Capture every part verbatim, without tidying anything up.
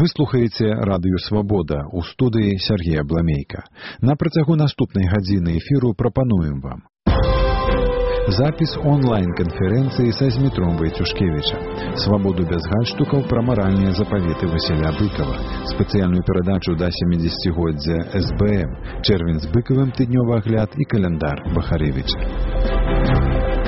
Вы слухаеце радыё «Свабода» ў студыі Сергея Бламейка. На працягу наступнай гадзіны эфіру прапануем вам запіс онлайн-канферэнцыі са Змітром Войцюшкевіча, «Свабоду без гальштукаў» пра маральныя запаветы Васіля Быкова, спецыяльную перадачу да сямідзесяцігоддзя эс бэ эм, чэрвень з Быкавым, тыднёвы агляд і каляндар Бахарэвіча.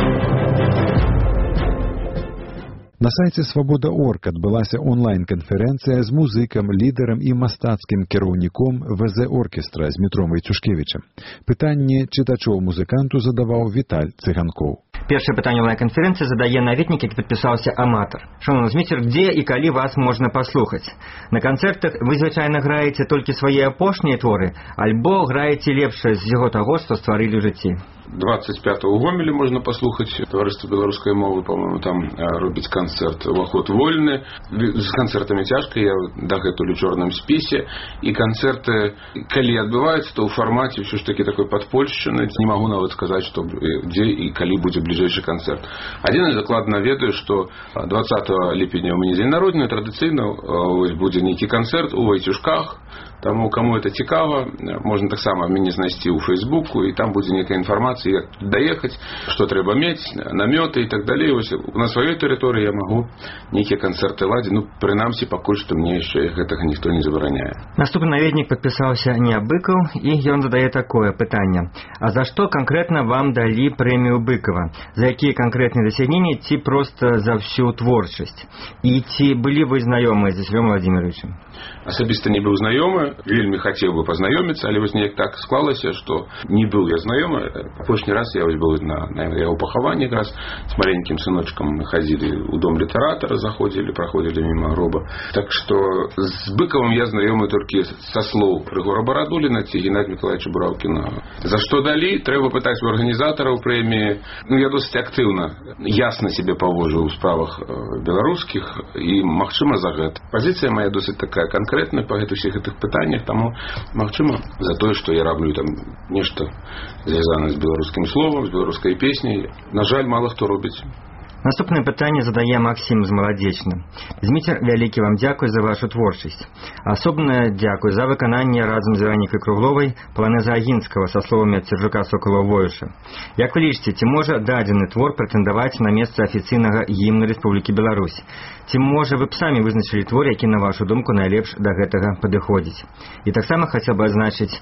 На сайце «Свабода точка орг» адбылася онлайн-канферэнцыя з музыкам, лідарам і мастацкім кіраўніком вэ зэ-оркестра Змітром Войцюшкевічам. Пытанне чытачоў-музыканту задаваў Віталь Цыганкоў. Першае пытанне онлайн-канферэнцыі задае наведнік, які падпісаўся «Аматар». Шановны Зміцер, дзе і калі вас можна паслухаць? На канцэртах вы звычайна граеце толькі свае апошнія творы, альбо граеце лепшае з усяго таго, што стварылі ў жыцці? двадцать пятого у Гомелі можна паслухаць. Таварыства беларускай мовы, по-моему, там робіць канцэрт «Уваход вольны». З канцэртамі цяжка, я дагэтуль у чорным спісе. І канцэрты, калі адбываюцца, то ў фармаце ўсё ж такі такой падпольшчыны. Не магу нават сказаць, што дзе і калі будзе бліжэйшы канцэрт. Адзін дакладна ведаю, што двадцатого ліпеня ў мяне дзень народзення, традыцыйна будзе нейкі канцэрт у Войцюшках. Таму, каму это цікава, можна таксама мяне знайсці ў Фейсбуку, і там будзе нейкая інфармацыя, як даехаць, што трэба мець, намёты і так далей. Вось на сваёй тэрыторыі я магу нейкія канцэрты ладзіць. Ну, прынамсі, пакуль што мне яшчэ гэтага ніхто не забараняе. Наступны наведнік падпісаўся не Быкаў, і ён задае такое пытанне. А за што канкрэтна вам далі прэмію Быкава? За якія канкрэтныя дасягненні, ці проста за всю творчасць? І ці былі вы знаёмыя з Васілём Владзіміровичам? Асабіста не быў знаёмы, вельмі хацеў бы пазнаёміцца, але вось неяк так склалася, што не быў я знаёмы. Апошні раз я вось быў на, на яго пахаванні, якраз з маленькім сыночкам мы хадзілі ў дом літаратара, заходзілі, праходзілі міма гроба. Так што з Быкавым я знаёмы толькі са слоў Рыгора Барадуліна ці Геннадія Мікалаевича Бураўкіна. За што далі, трэба пытаць у арганізатараў прэміі. Ну, я досыць актыўна, ясна сябе паводжу ў справах беларускіх, і магчыма за гэта. Пазіцыя моя досыць такая канкрэтная па гэтых усіх гэтых пытаннях, таму магчыма за тое, што я раблю там нешта звязанае з беларускім словам, з беларускай песняй. На жаль, мала хто робіць. Наступнае пытанне задае Максім з Маладзечна. Зміцер, вялікі вам дзякуй за вашу творчасць. Асобна дзякуй за выкананне разам з Веранікай Кругловай паланэза Агінскага са словамі ад Серджука Сокала-Воюша. Як вы лічыце, ці можа дадзены твор прэтэндаваць на месца афіцыйнага гімна Рэспублікі Беларусь? Ці можа вы б самі вызначылі твор, які, на вашу думку, найлепш да гэтага падыходзіць? І таксама хацеў бы адзначыць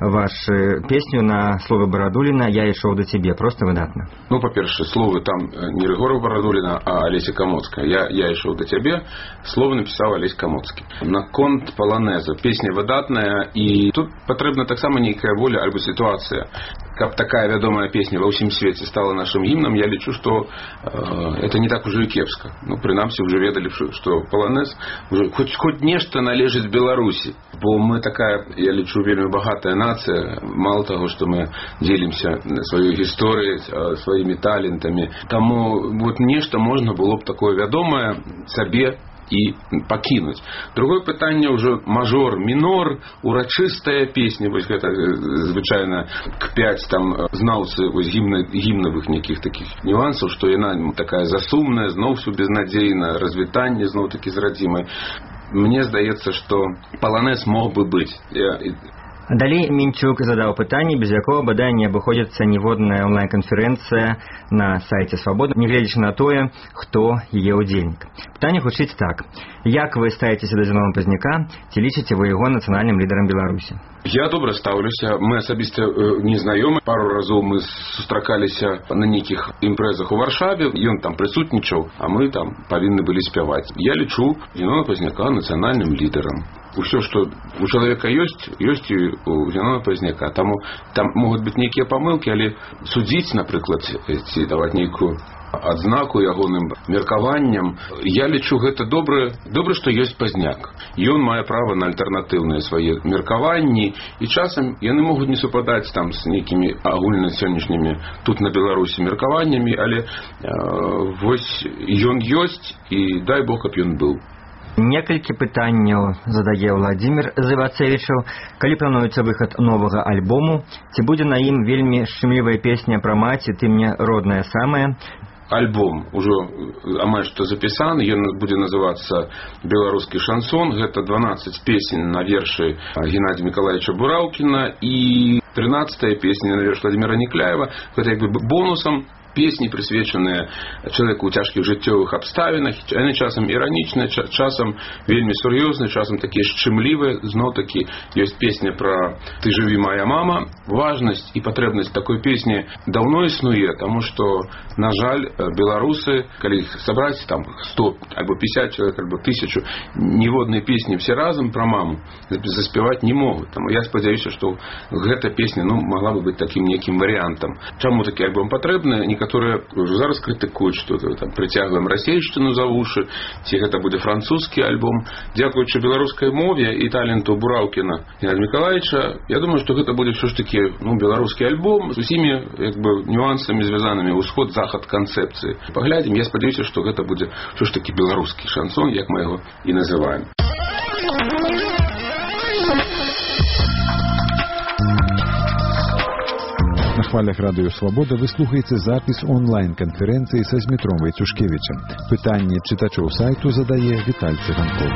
вашу песню на словы Барадуліна «Я ішоў да цябе». Проста выдатна. Ну, па-першае, словы там не Рыгора Барадуліна, а Алеся Камоцкая. Я, я ішоў да цябе. Словы напісаў Алесь Камоцкі. Наконт паланэза. Песня выдатная, і тут патрэбна таксама нейкая воля альбо сітуацыя. Каб такая вядомая песня ва ўсім свеце стала нашым гімнам, я лічу, што э, это не так ужо і кепска. Ну, прынамсі, уже ведалі, што паланэз уже хоць, хоць нешта належыць Беларусі. Бо мы такая, я лічу, вельмі багатая нацыя. Мало таго, што мы дзелімся сваёй гісторыяй, сваімі талентамі. Таму вот нешта можна было б такое вядомае сабе і пакінуць. Другое пытанне ўжо мажор, мінор, урачыстая песня, вось гэта звычайна к пяць там знаўцы вось гімна, гімнавых нейкіх такіх нюансаў, што яна такая засумная, зноў всё безнадзейна, развітанне зноў такі з радзімай. Мне здаецца, што паланэз мог бы быць. Далей Мінчук задаў пытанне, без якога бадай не абыходзіцца ніводная онлайн-канферэнцыя на сайце «Свабода», нягледзячы на тое, хто яе ўдзельнік. Пытанне гучыць так. Як вы ставіцеся да Зіновія Пазняка, ці лічыце вы яго нацыянальным лідарам Беларусі? Я добра стаўлюся. Мы асабіста не знаёмы. Пару разоў мы сустракаліся на нейкіх імпрэзах у Варшаве. Ён там прысутнічаў, а мы там павінны былі спяваць. Я лічу Зіновія Пазняка нацыянальным лідарам. Усё, што у чалавека ёсць, ёсць і у Зіновія Пазняка. Таму там могуць быць нейкія памылкі, але судзіць, напрыклад, ці даваць нейкую адзнаку ягоным меркаванням, я лічу гэта добра, добра, што ёсць Пазняк. Ён мае права на альтэрнатыўныя свае меркаванні, і часам яны могуць не супадаць там з нейкімі агульна сённяшнімі тут на Беларусі меркаваннямі, але э, вось ён ёсць, і дай Бог, каб ён быў. Некалькі пытанняў задае Владзімір Зывацевічаў. Калі плануецца выхад новага альбому, ці будзе на ім вельмі шчымлівая песня пра маці «Ты мне родная самая», альбом ужо амаль што запісаны, ён будзе называцца «Беларускі шансон». Гэта дванаццаць песень на вершы Геннадия Миколаевича Бураўкіна і тринадцатая песня на верш Владимира Некляева. Гэта як бы бонусам песні, прысвечаныя чалавеку ў цяжкіх жыццёвых абставінах. Яны часам іранічныя, часам вельмі сур'ёзныя, часам такія шчымлівыя. Зноў-такі ёсць песня пра «Ты жыві, моя мама». Важнасць і патрэбнасць такой песні даўно існуе, таму што, на жаль, беларусы, калі іх сабраць там сто альбо пятьдесят чалавек, альбо тысячу, ніводнай песні все разам пра маму заспяваць не могуць. Таму я спадзяюся, што гэта песня, ну, магла бы быць такім некім варыянтам. Чаму такі альбом патрэбны? Некаторыя ўжо зараз крытыкуюць, што там прыцягваем расейшчыну за вушы, ці гэта будзе французскі альбом. Дзякуючы беларускай мове і таленту Бураўкіна Геннадия Миколаевича, я думаю, што гэта будзе ўсё ж такі, ну, беларускі альбом з усімі як бы нюансамі, звязанымі ўсход-захад канцэпцыі. Паглядзім, я спадзяюся, што гэта будзе ўсё ж такі беларускі шансон, як мы яго і называем. На хвалях радыё «Свабода» вы слухаеце запіс онлайн-канферэнцыі са Змітром Вайцюшкевічам. Пытанне чытачоў сайту задае Віталь Цыганков.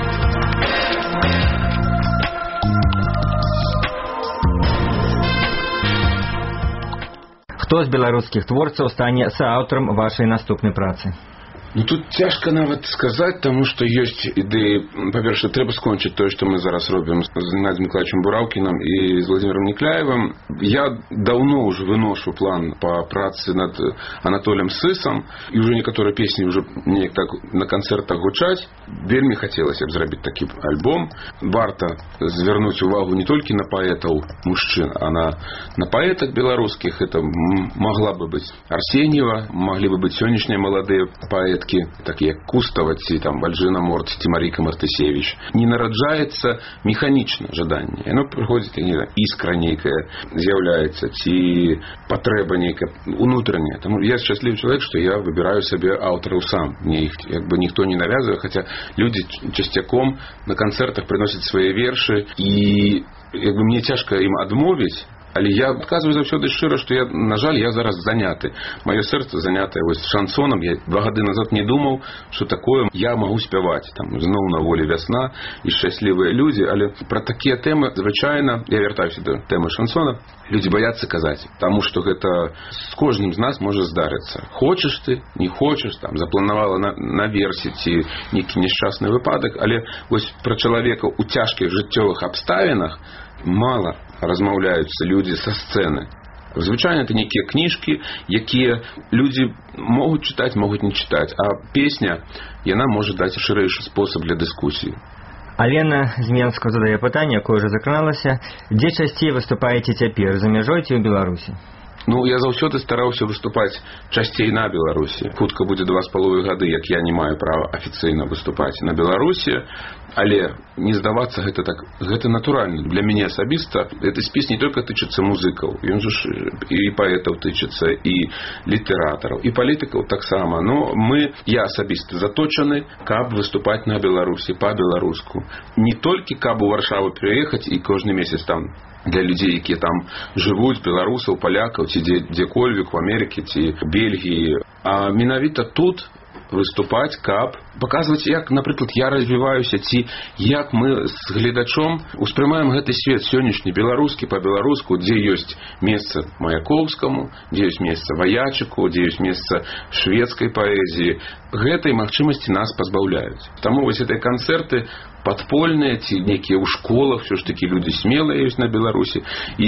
Хто з беларускіх творцаў стане сааўтарам вашай наступнай працы? Ну, тут цяжка нават сказаць, таму што ёсць ідэі. Па-першае, трэба скончыць тое, што мы зараз робім з Геннадием Миколаевичем Бураўкінам і з Владимиром Некляевым. Я даўно ўжо выношу план па працы над Анатолем Сысам, і ўжо некаторыя песні ўжо неяк так на канцэртах гучаць. Вельмі хацелася б зрабіць такі альбом. Варта звярнуць увагу не толькі на паэтаў мужчын, а на, на паэтак беларускіх. Это магла бы быць Арсеньева, маглі бы быць сённяшнія маладыя паэты, такія як Кустава ці там Бальжына Морт ці Марійка Мартысевіч. Не нараджаецца механічна жаданне. Яно прыходзіць, не знаю, іскра нейкая з'яўляецца ці патрэба нейкая унутраняя. Таму я шчаслівы чалавек, што я выбіраю сабе аўтараў сам. Мне іх як бы ніхто не навязывае, хаця людзі часцяком на канцэртах прыносяць свае вершы і як бы мне цяжка ім адмовіць. Але я адказваю заўсёды шчыра, што я, на жаль, я зараз заняты. Маё сэрца занятае вось шансонам. Я два гады назад не думаў, што такое я магу спяваць. Там зноў на волі вясна і шчаслівыя людзі. Але пра такія тэмы, звычайна, я вяртаюся да тэмы шансона, людзі баяцца казаць. Таму што гэта з кожным з нас можа здарыцца. Хочаш ты, не хочаш, там, запланавала на, наверсе ці нейкі няшчасны выпадак. Але вось пра чалавека ў цяжкіх жыццёвых абставінах мала размаўляюцца людзі са сцэны. Звычайна это нейкія кніжкі, якія людзі могуць чытаць, могуць не чытаць. А песня, яна можа даць шырэйшы спосаб для дыскусіі. Алена з Менска задае пытанне, якое ўжо закраналася. Дзе часцей выступаеце цяпер, за мяжой ці ў Беларусі? Ну, я заўсёды стараўся выступаць часцей на Беларусі. Хутка будзе два з паловай гады, як я не маю права афіцыйна выступаць на Беларусі. Але не здавацца гэта так, гэта натуральна. Для мяне асабіста гэты спіс не толькі тычыцца музыкаў, ён же і паэтаў тычыцца, і літаратараў, і палітыкаў таксама. Но мы, я асабіста заточаны, каб выступаць на Беларусі па-беларуску. Не толькі каб у Варшаву пераехаць і кожны месяц там для людзей, якія там жывуць, беларусаў, палякаў, ці дзе, дзе-кольвік, у Амерыкі, ці у Бельгіі. А менавіта тут выступаць, каб паказваць, як, напрыклад, я развіваюся, ці як мы з гледачом успрымаем гэты свет сённяшні, беларускі, па-беларуску, дзе ёсць месца Маяковскаму, дзе ёсць месца Ваячыку, дзе ёсць месца шведскай паэзіі. Гэтай магчымасці нас пазбаўляюць. Таму вось гэтыя канцэрты падпольныя, ці некія ў школах, все ж такі людзі смелыя ёсць на Беларусі. І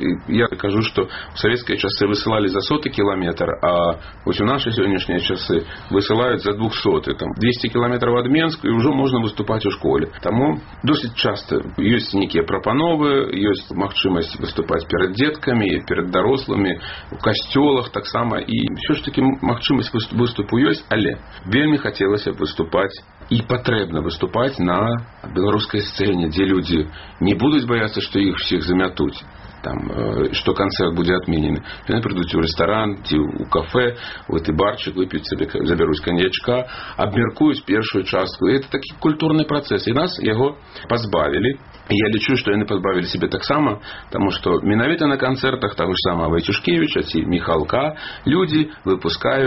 я кажу, што ў савецкія часы высылалі за соты кіламетр, а вось у нашы сённяшнія часы высылаюць за двухсоты. Там двести кіламетраў ад Менску, і ўжо можна выступаць у школе. Таму досыць часта ёсць нейкія прапановы, ёсць магчымасць выступаць перад дзеткамі, перад дарослымі, у касцёлах таксама. І все ж такі магчымасць выступу ёсць, але вельмі хацелася б выступаць і патрэбна выступаць на беларускай сцэне, дзе людзі не будуць баяцца, што іх всіх замятуць, там, што канцэрт будзе адменены. Яны прыйдуць у рэстаран ці ў кафе, у гэты барчык, вып'юць сабе, забяруць каньячка, абмеркуюць першую частку. І гэта такі культурны працэс. І нас яго пазбавілі. І я лічу, што яны пазбавілі сябе таксама, таму што менавіта на канцэртах таго ж самага Вайцюшкевіча ці Міхалка людзі выпускаюць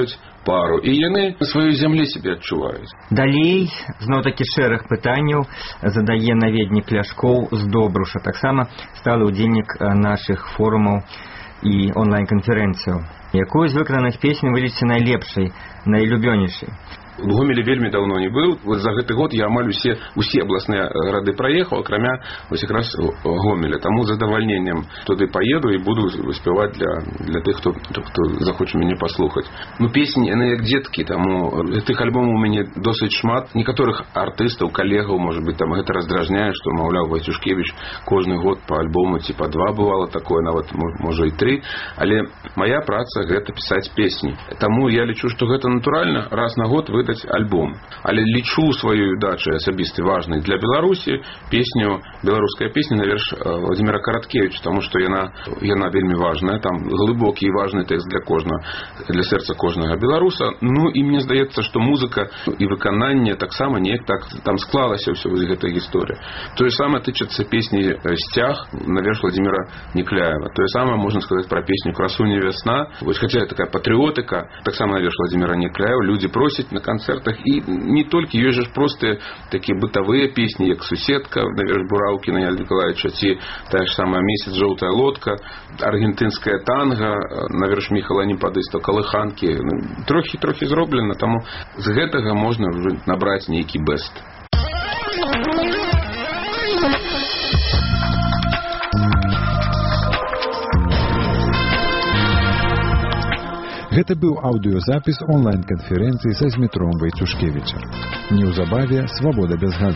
пару, і яны на сваёй зямлі себе адчуваюць. Далей, зноў-такі шэраг пытанняў задае наведнік Ляшкоў з Добруша, таксама сталы ўдзельнік нашых форумаў і онлайн-канферэнцыяў. Якую з выкананых песень вы лічыце найлепшай, найлюбёнейшай? В Гомеле вельмі давно не был. Вот за гэты год я амаль усе усе абласныя гарады праехаў, акрамя вось якраз Гомеля. Таму з задавальненнем туды паеду і буду спяваць для для тых, хто хто захоча мяне паслухаць. Ну песні яны як дзеткі, таму тых альбомаў у мяне досыць шмат. Некаторых артыстаў, калегаў, можа быць, там гэта раздражняе, што маўляў Вайцюшкевіч кожны год па альбому ці па два бывала такое, нават можа і тры, але мая праца гэта пісаць песні. Таму я лічу, што гэта натуральна раз на год вы альбом. Але лічу сваёй удачай асабістай важнай для Беларусі песню, беларуская песня на верш Владимира Караткевича, таму што яна яна вельмі важная, там глыбокі і важны тэкст для кожнага, для сэрца кожнага беларуса. Ну і мне здаецца, што музыка і выкананне таксама неяк так там склалася ўсё вось гэта гісторыя. Тое самае тычыцца песні Сцяг на верш Владимира Некляева. Тое самае можна сказаць пра песню Красуня вясна. Вось хаця такая патрыотыка, таксама на верш Владимира Некляева. Людзі просяць на концертах, і не толькі ёсць жа простыя такія бытавыя песні, як суседка на верш Бураўкіна Яна Николаевича, ці тая ж самая месяц жоўтая лодка, аргентынская танга на верш Міхала Непадыста, калыханкі. Трохі трохі зроблена, таму з гэтага можна набраць нейкі бэст. Гэта быў аўдыёзапіс онлайн-канферэнцыі са Змітром Вайцюшкевічам. Неўзабаве «Свабода без гаджэтаў».